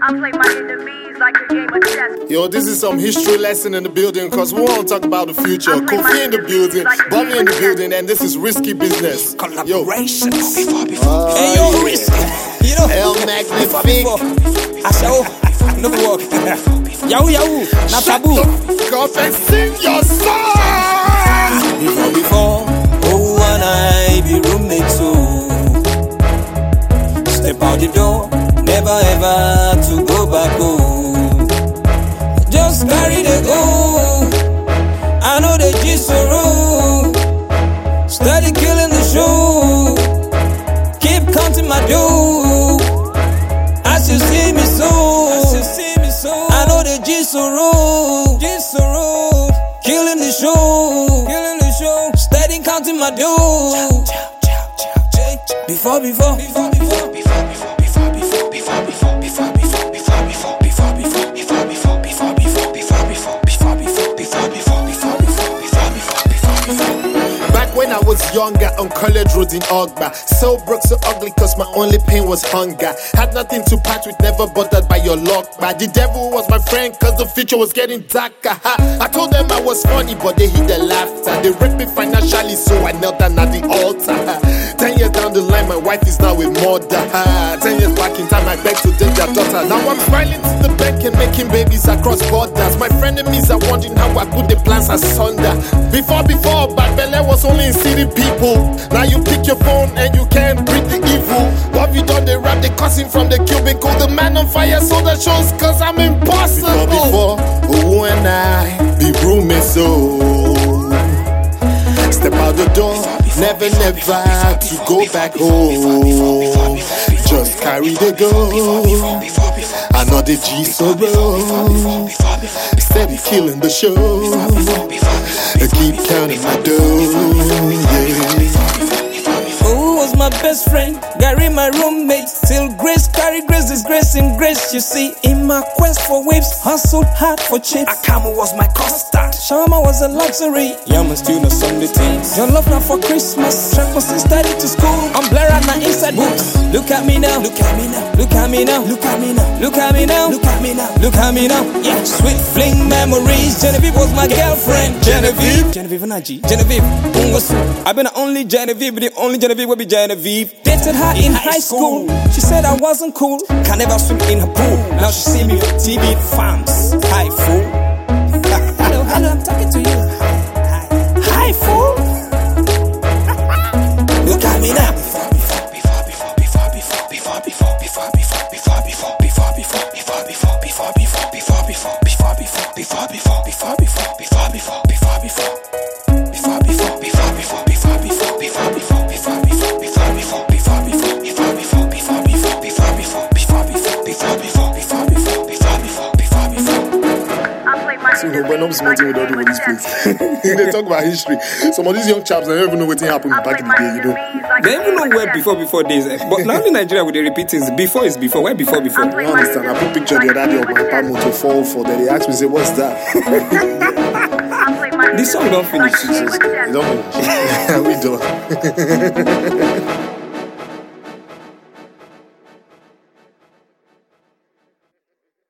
I play my enemies like a game of chess. Yo, this is some history lesson in the building, cause we want to talk about the future. Kofi in the building, Bobby in the building, and this is risky business. Collaboration. Hey, yo, risky. You know, El Magnifique. I show. No work. Yahoo, not taboo. Come and sing your song. Before, oh, and I be roommates, so step out the door, never ever to go back home. Just carry the go. I know the gist so wrong. Steady killing the show. Keep counting my dough. As you see me so. I know the gist so wrong. Killing the show. Steady counting my dough. Before. When I was younger on college roads in Ogba, so broke, so ugly, cause my only pain was hunger. Had nothing to part with, never bothered by your luck. But the devil was my friend, cause the future was getting darker. I told them I was funny, but they hid their laughter. They raped me financially, so I knelt down at the altar. 10 years down the line, my wife is now a mother. 10 years back in time, I begged to take their daughter. Now I'm smiling to the bank and making babies across borders. My frenemies are wondering how I put the plans asunder. Before, Bad Belle was only in city people. Now you pick your phone and you can't breathe the evil. What have you done? They rap, they cussing from the cubicle. The man on fire, so that shows, cause I'm impossible. Before, who and I be roommates, so step out the door, never to go back home. Just carry the go. I know the G so roll. Steady killing the show. I keep counting my dough. Who was my best friend? Gary, my roommate. Till grace, carry grace, disgrace in grace. You see, in my quest for waves, hustled hard for chips. Akamu was my custard. Shawarma was a luxury. Yama still no Sunday things. Your love now for Christmas. Track was study to school. I'm Blair and my inside books. Look at me now. Look at me now. Look at me now. Look at me now. Look at me now. Look at me now. Look at me now. Yeah, sweet fling memories. Genevieve was my girlfriend. Genevieve Naji. Genevieve. I've been the only Genevieve, but the only Genevieve will be Genevieve. Dated her in high school. She said I wasn't cool. Can never swim in her pool. Now she see me on TV in farms. Hi, fool. Hello, I'm talking to you. Hi, fool. Look at me now. We're not smoking with all this place. They talk about history. Some of these young chaps, they don't even know what happened back in the day, you know. They even know where before days. But now in Nigeria, with the repeat things, before is before. Where before? I don't understand. I put picture the other day of my palm motor fall for that. They asked me, say, what's that? This song don't finish. It don't finish. We don't.